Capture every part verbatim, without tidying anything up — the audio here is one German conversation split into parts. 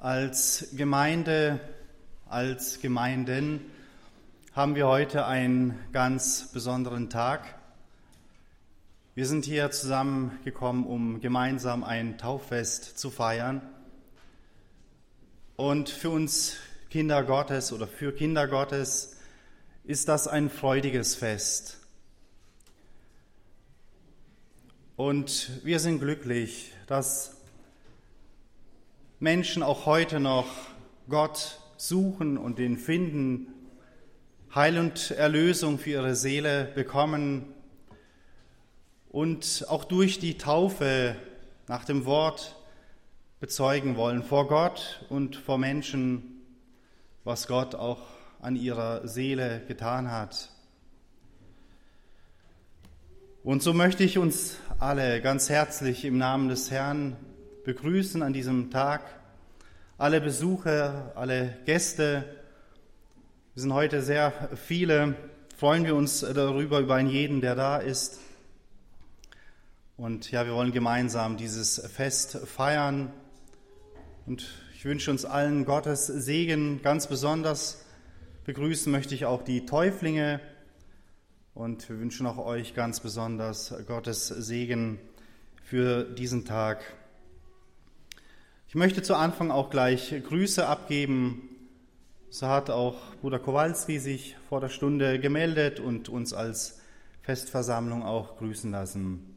Als Gemeinde, als Gemeinden haben wir heute einen ganz besonderen Tag. Wir sind hier zusammengekommen, um gemeinsam ein Tauffest zu feiern. Und für uns Kinder Gottes oder für Kinder Gottes ist das ein freudiges Fest. Und wir sind glücklich, dass Menschen auch heute noch Gott suchen und ihn finden, Heil und Erlösung für ihre Seele bekommen und auch durch die Taufe nach dem Wort bezeugen wollen vor Gott und vor Menschen, was Gott auch an ihrer Seele getan hat. Und so möchte ich uns alle ganz herzlich im Namen des Herrn begrüßen an diesem Tag. Alle Besucher, alle Gäste, wir sind heute sehr viele, freuen wir uns darüber, über einen jeden, der da ist. Und ja, wir wollen gemeinsam dieses Fest feiern. Und ich wünsche uns allen Gottes Segen. Ganz besonders begrüßen möchte ich auch die Täuflinge. Und wir wünschen auch euch ganz besonders Gottes Segen für diesen Tag. Ich möchte zu Anfang auch gleich Grüße abgeben. So hat auch Bruder Kowalski sich vor der Stunde gemeldet und uns als Festversammlung auch grüßen lassen.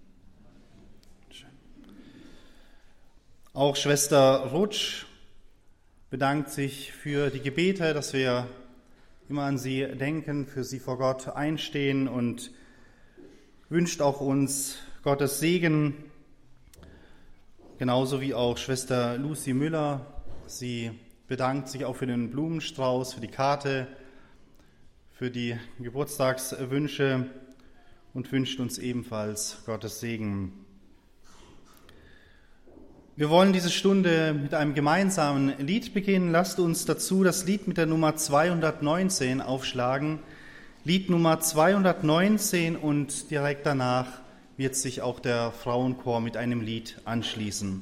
Auch Schwester Rutsch bedankt sich für die Gebete, dass wir immer an sie denken, für sie vor Gott einstehen und wünscht auch uns Gottes Segen. Genauso wie auch Schwester Lucy Müller. Sie bedankt sich auch für den Blumenstrauß, für die Karte, für die Geburtstagswünsche und wünscht uns ebenfalls Gottes Segen. Wir wollen diese Stunde mit einem gemeinsamen Lied beginnen. Lasst uns dazu das Lied mit der Nummer zweihundertneunzehn aufschlagen. Lied Nummer zweihundertneunzehn und direkt danach wird sich auch der Frauenchor mit einem Lied anschließen.